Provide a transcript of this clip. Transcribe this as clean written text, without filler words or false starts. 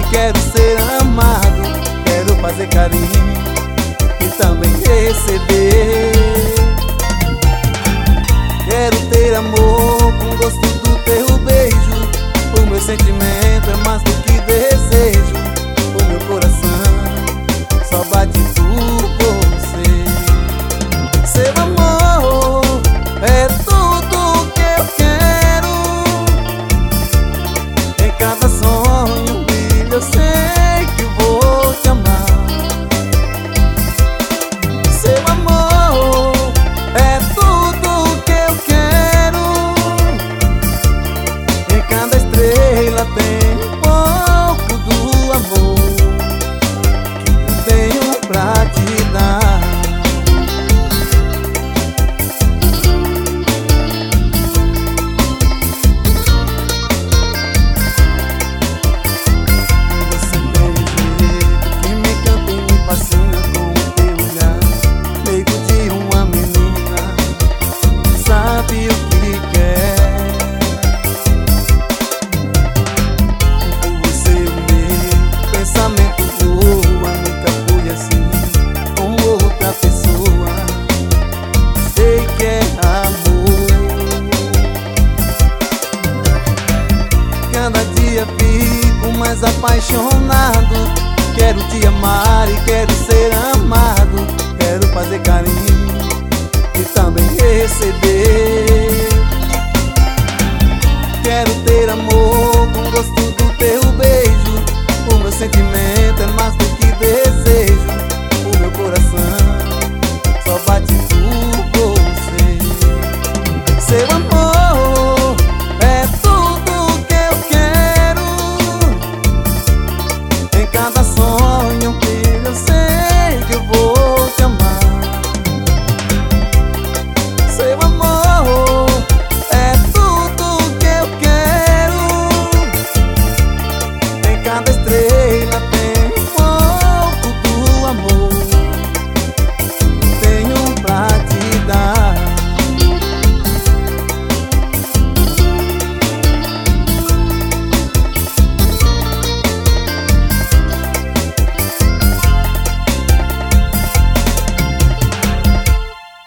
quero ser amado, quero fazer carinho e também receber. Quero ter amor com gosto do teu beijo. O meu sentimento é mais do que desejo. O meu coração só bate por você. Seu amor é tudo que eu quero. Em cada sonho, brilho, eu sei que vou te amar. Seu amor é tudo que eu quero. Em cada estrela tem um pouco do amor que eu tenho pra te dar. Você tem um jeito que me encanta e me fascina com o teu olhar, meio de uma menina, sabe o que quer. Por você o meu pensamento voa, nunca fui assim com outra pessoa. Sei que é amor. Cada dia fico mais apaixonado. Quero te amar e quero ser amado. Quero fazer carinho e também receber. Quero ter amor